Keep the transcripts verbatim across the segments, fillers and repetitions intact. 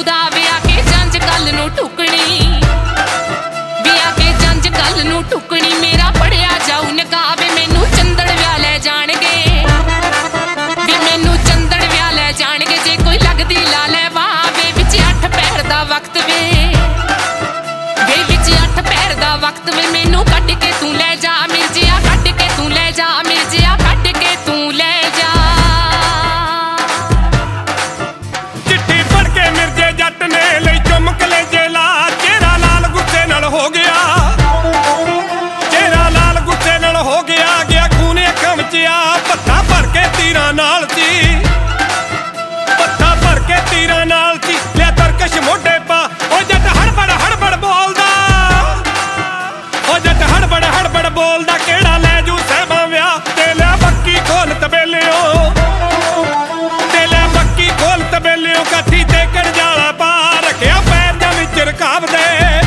ਦਾ ਵਿਆਹ ਕੇ ਜੰਜ ਗੱਲ ਨੂੰ ਠੁਕਣੀ ਵਿਆਹ ਕੇ ਜੰਜ ਗੱਲ ਨੂੰ ਠੁਕਣੀ ਮੇਰਾ ਪੜਿਆ ਜਾਊ ਨਿਕਾਹ ਵੇ ਮੈਨੂੰ ਚੰਦੜ ਵਿਆਹ ਲੈ ਜਾਣਗੇ ਵੀ ਮੈਨੂੰ ਚੰਦੜ ਵਿਆਹ ਲੈ ਜਾਣਗੇ ਜੇ ਕੋਈ ਲੱਗਦੀ ਲਾ ਲੈ ਵਾਹ ਵੇ ਵਿੱਚ ਅੱਠ ਪਹਿਰ ਦਾ ਵਕਤ ਵੇ ਵੇ ਵਿੱਚ ਅੱਠ ਪਹਿਰ ਦਾ ਵਕਤ ਵੇ ਮੈਨੂੰ ਕੱਢ ਕੇ ਤੂੰ ਲੈ ਜਾ ਮਿਰਜਿਆ ਕੱਢ ਕੇ ਤੂੰ ਲੈ ਜਾ ਮਿਰਜਿਆ ਕੱਢ ਕੇ ਤੂੰ ਲੈ ਜਾ ਚਿੱਠੀ ਪੜ ਕੇ ਮਿਰਜੇ ਜੱਟ ਨੇ ਲਈ ਚੁੰਮ ਕਲੇਜੇ ਲਾ ਚਿਹਰਾ ਲਾਲ ਗੁੱਸੇ ਨਾਲ ਹੋ ਗਿਆ ਚਿਹਰਾ ਲਾਲ ਗੁੱਸੇ ਨਾਲ ਹੋ ਗਿਆ ਗਿਆ ਖੂਨੇ ਅੱਖਾਂ ਵਿੱਚ ਆ ਪੱਥਾ ਭਰ ਕੇ ਤੀਰਾਂ ਨਾਲ ਸੀ ਪੱਥਾ ਭਰ ਕੇ ਤੀਰਾਂ ਨਾਲ ਸੀ ਲਿਆ ਤਰਕਸ਼ ਮੋਢੇ ਪਾ ਉਹ ਜੱਟ ਹੜਬੜ ਹੜਬੜ ਬੋਲਦਾ ਉਹ ਜੱਟ ਹੜਬੜ ਹੜਬੜ ਬੋਲਦਾ ਕਿਹੜਾ ਲੈ ਜੂ ਸਹਿਬਾਂ ਵਿਆਹ ਤੇ ਲਿਆ ਬੱਕੀ ਖੋਲ ਤਬੇਲਿਓ ਤੇ ਲਿਆ ਬੱਕੀ ਖੋਲ ਤਬੇਲਿਓ ਕਾਠੀ ਤੇ ਕੜਜਾਲਾ ਪਾ ਰੱਖਿਆ ਪੈਰ ਦੇ ਵਿੱਚ ਰਕਾਬ ਦੇ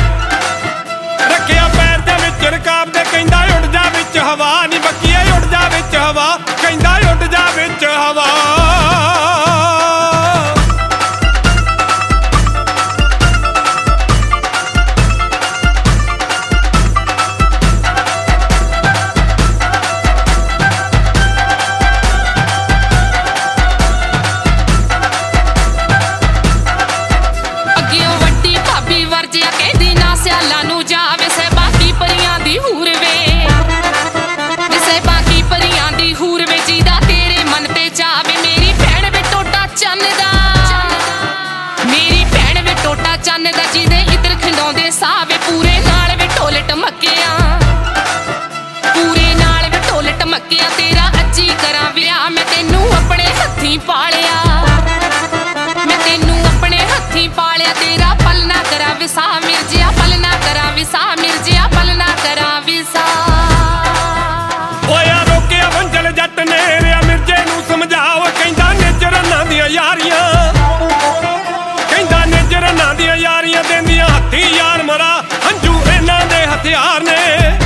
ਰੱਖਿਆ ਪੈਰ ਦੇ ਵਿੱਚ ਰਕਾਬ ਦੇ ਕਹਿੰਦਾ ਉੱਡ ਜਾ ਵਿੱਚ ਹਵਾ ਨੀ ਬੱਕੀਏ ਉੱਡ ਜਾ ਵਿੱਚ ਹਵਾ ਕਹਿੰਦਾ ਉੱਡ ਜਾ ਵਿੱਚ ਹਵਾ ਅੱਗਿਓਂ ਵੱਡੀ ਭਾਬੀ ਵਰਜਿਆ ਕਹਿੰਦੀ ਨਾ ਸਿਆਲਾਂ ਨੂੰ ਜਾਵੇ ਸੇ ਬਾਕੀ ਪਰੀਆਂ ਦੀ ਹੂਰ ਵੇ ਸੇ ਬਾਕੀ ਪਰੀਆਂ ਦੀ ਹੂਰ ਵੇ ਜਿਹਦਾ ਤੇਰੇ ਮਨ ਤੇ ਚਾਵੇ ਮੇਰੀ ਭੈਣ ਵੇ ਟੋਟਾ ਚੰਨ ਦਾ ਮੇਰੀ ਭੈਣ ਵੇ ਟੋਟਾ ਚੰਨ ਦਾ ਜਿਹਦੇ ਇਧਰ ਖਿੰਡਾਉਂਦੇ ਸਾਵੇ ਪੂਰੇ ਨਾਲ ਵੇ ਢੋਲ ਟਮਕਿਆ ਪੂਰੇ ਨਾਲ ਵੇ ਢੋਲ ਟਮਕਿਆ ਤੇਰਾ ਅੱਜੀ ਕਰਾਂ ਵਿਆਹ ਮੈਂ ਤੈਨੂੰ ਆਪਣੇ ਹੱਥੀਂ ਪਾਲਿਆ ਮੈਂ ਤੈਨੂੰ ਆਪਣੇ ਹੱਥੀਂ ਪਾਲਿਆ ਤੇਰਾ ਪਲ ਨਾ ਕਰਾਂ ਵਿਸਾ ਮਿਰਜਿਆ ਪਲ ਨਾ ਕਰਾਂ ਵਿਸਾ ਮਿਰਜਿਆ ਪਲ ਨਾ ਕਰਾਂ ਵਿਸਾ ਹੋਇਆ ਰੋਕਿਆ ਵੰਜਲ ਜੱਟ ਨੇ ਰਿਆ ਮਿਰਜੇ ਨੂੰ ਸਮਝਾਓ ਕਹਿੰਦਾ ਨਿਜਰਨਾਂ ਦੀਆਂ ਯਾਰੀਆਂ ਕਹਿੰਦਾ ਨਿਜਰਨਾਂ ਦੀਆਂ ਯਾਰੀਆਂ ਦੇਂਦੀਆਂ ਹੱਥੀ ਯਾਰ ਮਰਾ ਹੰਝੂ ਇਹਨਾਂ ਦੇ ਹਥਿਆਰ ਨੇ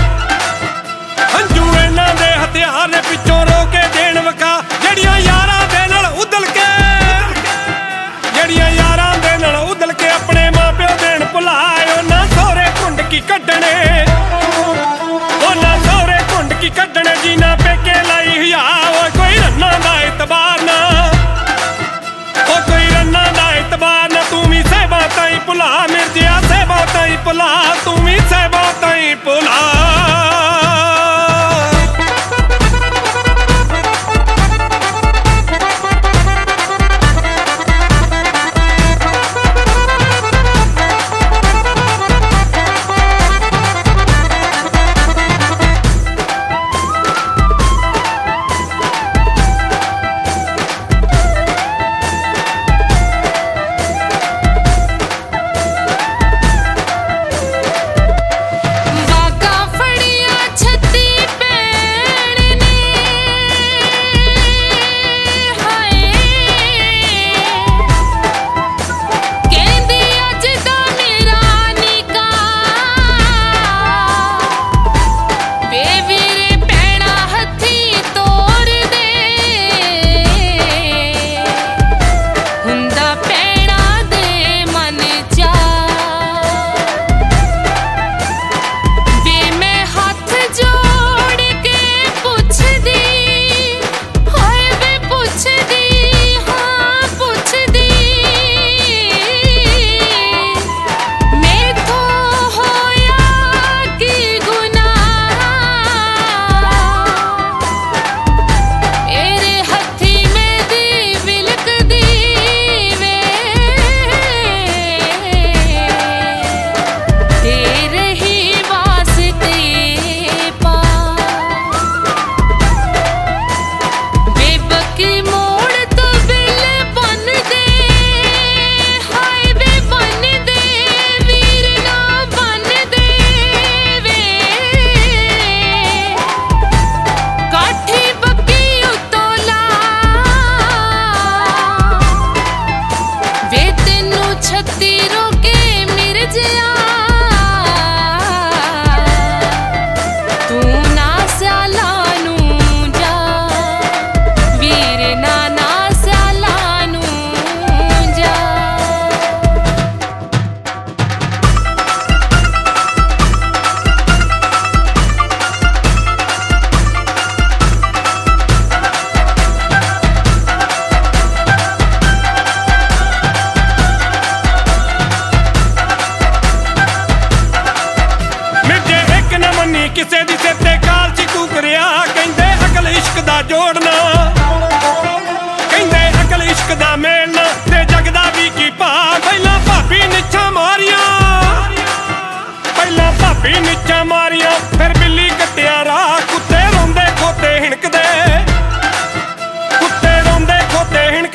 ਹੰਝੂ ਇਹਨਾਂ ਦੇ ਹਥਿਆਰ ਨੇ ਪਿੱਛੋਂ ਰੋ ਕੇ ਦੇਣ ਵਕਾ ਜਿਹੜੀਆਂ ਯਾਰਾਂ ਦੇ ਨਾਲ ਉਦਲ ਕੇ ਜਿਹੜੀਆਂ ਯਾਰਾਂ ਦੇ ਨਾਲ ਉਦਲ ਕੇ ਆਪਣੇ ਮਾਂ ਪਿਓ ਦੇਣ ਭੁਲਾਏ ਉਹਨਾਂ ਸਹੁਰੇ ਘੁੰਡ ਕੀ ਕੱਢਣੇ ਉਹਨਾਂ ਸਹੁਰੇ ਘੁੰਡ ਕੀ ਕੱਢਣੇ ਜੀਨਾ ਪੇਕੇ ਲਾਈ ਹਿਆ ਓਏ ਕੋਈ ਰੰਨਾਂ ਦਾ ਇਤਬਾਰ ਨਾ ਓ ਕੋਈ ਰੰਨਾਂ ਦਾ ਇਤਬਾਰ ਨਾ ਤੂੰ ਵੀ ਸਹਿਬਾਂ ਤਾਈਂ ਭੁਲਾ ਮਿਰਜਿਆ ਸਹਿਬਾਂ ਤਾਈਂ ਭੁਲਾ ਤੂੰ ਵੀ ਸਹਿਬਾਂ ਤਾਈਂ ਭੁਲਾ ਵਾਗਾ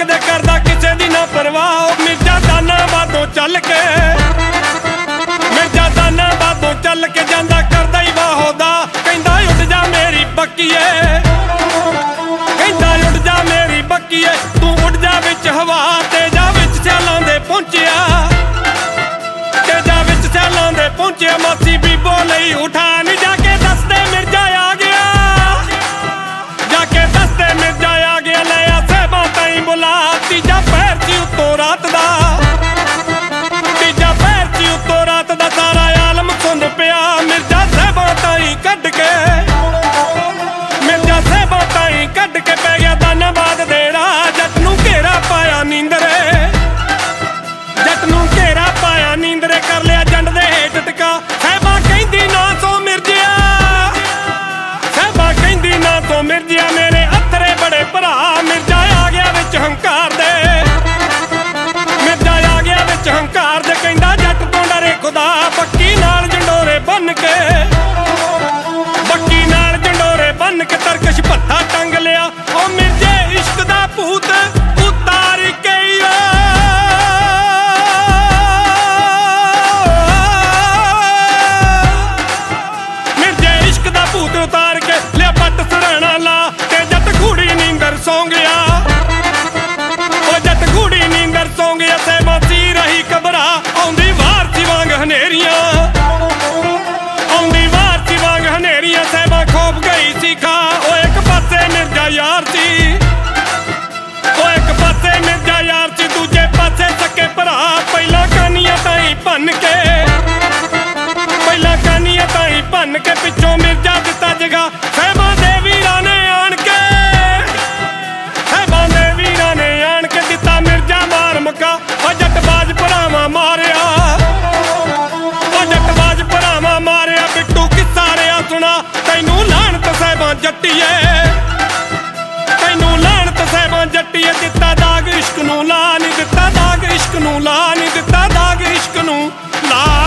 ਕਦੇ ਕਰਦਾ ਕਿਸੇ ਦੀ ਨਾ ਪਰਵਾਹ। ਮਿਰਜ਼ਾ ਦਾਨਾਬਾਦੋਂ ਚੱਲ ਕੇ ਮਿਰਜ਼ਾ ਦਾਨਾਬਾਦੋਂ ਚੱਲ ਕੇ ਜਾਂਦਾ ਕਰਦਾ ਹੀ ਵਾਹੋ ਦਾ। ਕਹਿੰਦਾ ਉੱਡ ਜਾ ਮੇਰੀ ਬੱਕੀਏ ਕਹਿੰਦਾ ਉੱਡ ਜਾ ਮੇਰੀ ਬੱਕੀਏ ਤੂੰ ਉੱਡ ਜਾ ਵਿੱਚ ਹਵਾ ਤੇ ਜਾ ਵਿੱਚ ਸਿਆਲਾਂ ਦੇ ਪਹੁੰਚਿਆ ਤੇ ਜਾ ਵਿੱਚ ਸਿਆਲਾਂ ਦੇ ਪਹੁੰਚਿਆ। ਮਾਸੀ ਬੀਬੋ ਲਈ ਉਠਾ ਨੀ ਜਾ ਕੇ ਦੱਸਦੇ ਮਿਰਜ਼ਾ ਆ ਗਿਆ ਜਾ ਕੇ ਦੱਸਦੇ ਮਿਰਜ਼ਾ ਆ ਗਿਆ। ਲੈ ਆ ਸਹਿਬਾਂ ਤਾਈਂ ਬੁਲਾ ਤੀਜਾ ਪਹਿਰ ਸੀ ਉੱਤੋਂ ਰਾਤ ਦਾ ਤੀਜਾ ਪਹਿਰ ਸੀ ਉੱਤੋਂ ਰਾਤ ਦਾ ਸਾਰਾ ਆਲਮ ਸੁਣ ਪਿਆ। ਮਿਰਜ਼ਾ ਸਹਿਬਾਂ ਤਾਈਂ ਕੱਢ ਕੇ ਮਿਰਜ਼ਾ ਸਹਿਬਾਂ ਤਾਈਂ ਕੱਢ ਕੇ ਪੈ ਗਿਆ ਦਾਨਾਬਾਦ ਦੇ ਰਾਹ। ਜੱਟ ਨੂੰ ਘੇਰਾ ਪਾਇਆ ਨੀਂਦਰੇ ਜੱਟ ਨੂੰ ਘੇਰਾ ਪਾਇਆ ਨੀਂਦਰੇ ਕਰ ਲਿਆ ਜੰਡ ਦੇ ਹੇਠ ਟਿਕਾ। ਸਹਿਬਾਂ ਕਹਿੰਦੀ ਨਾ ਸੋ ਮਿਰਜ਼ਿਆ ਸਹਿਬਾਂ ਕਹਿੰਦੀ ਨਾ ਸੋ ਮਿਰਜ਼ਿਆ ਮੇਰੇ ਅੱਥਰੇ ਬੜੇ ਭਰਾ। ਮਿਰਜ਼ਾ ਆ ਗਿਆ ਵਿੱਚ ਹੰਕਾਰ ਦੇ ਮਿਰਜ਼ਾ ਆ ਗਿਆ ਵਿੱਚ ਹੰਕਾਰ ਦੇ ਕਹਿੰਦਾ ਜੱਟ ਤੋਂ ਡਰੇ ਖੁਦਾ। ਬੱਕੀ ਨਾਲ ਜੰਡੋਰੇ ਬੰਨ ਕੇ ਬੱਕੀ ਨਾਲ ਜੰਡੋਰੇ ਬੰਨ ਕੇ ਤਰਕਸ਼ ਭੱਥਾ ਟੰਗ ਲਿਆ। ਉਹ ਮਿਰਜ਼ੇ ਇਸ਼ਕ ਦਾ ਭੂਤ ਉਤਾਰ ਕੇ ਮਿਰਜ਼ੇ ਇਸ਼ਕ ਦਾ ਭੂਤ ਉਤਾਰ ਕੇ ਲਿਆ ਪੱਟ ਸਰਾਣਾ ਲਾ ਤੇ ਜੱਟ ਗੂੜੀ ਨੀਂਦਰ ਸੌਂ ਗਿਆ। ਉਹ ਜੱਟ ਗੂੜੀ ਨੀਂਦਰ ਸੌਂ ਗਿਆ। ਸਹਿਬਾਂ ਸੀ ਰਹੀ ਕਬਰਾ ਆਉਂਦੀ ਵਾਰ ਸੀ ਵਾਂਗ ਹਨੇਰੀਆਂ ਆਉਂਦੀ ਵਾਰ ਸੀ ਵਾਂਗ ਹਨੇਰੀਆਂ। ਸਹਿਬਾਂ ਖੋਪ ਗਈ ਸੀ ਖਾ। ਉਹ ਇੱਕ ਪਾਸੇ ਮਿਰਜ਼ਾ ਯਾਰ ਸੀ ਉਹ ਇੱਕ ਪਾਸੇ ਮਿਰਜ਼ਾ ਯਾਰ ਸੀ ਦੂਜੇ ਪਾਸੇ ਸਕੇ ਭਰਾ। ਪਹਿਲਾਂ ਕਾਨੀਆਂ ਤਾਈਂ ਭੰਨ ਕੇ ਪਹਿਲਾਂ ਕਾਨੀਆਂ ਤਾਈਂ ਭੰਨ ਕੇ ਪਿੱਛੋਂ ਮਿਰਜ਼ਾ ਦਿੱਤਾ ਜਗਾ। ਸਹਿਬਾਂ ਦੇ ਵੀਰਾਂ ਨੇ ਆਣ ਕੇ ਸਹਿਬਾਂ ਦੇ ਵੀਰਾਂ ਨੇ ਆਣ ਕੇ ਦਿੱਤਾ ਮਿਰਜ਼ਾ ਮਾਰ ਮੁਕਾ। ਉਹ ਜੱਟਬਾਜ਼ ਭਰਾਵਾਂ ਮਾਰਿਆ ਉਹ ਜੱਟਬਾਜ਼ ਭਰਾਵਾਂ ਮਾਰਿਆ। ਬਿੱਟੂ ਕਿੱਸਾ ਰਿਆ ਸੁਣਾ ਤੈਨੂੰ ਲਾਹਣਤ ਸਹਿਬਾਂ ਜੱਟੀਏ ਤੈਨੂੰ ਲਾਹਣਤ ਸਹਿਬਾਂ ਜੱਟੀਏ। ਦਿੱਤਾ ਦਾਗ ਇਸ਼ਕ ਨੂੰ ਲਾ ਨੀ ਦਿੱਤਾ ਦਾਗ ਇਸ਼ਕ ਨੂੰ ਲਾ ਨੀ ਦਿੱਤਾ ਦਾਗ ਇਸ਼ਕ ਨੂੰ ਲਾ।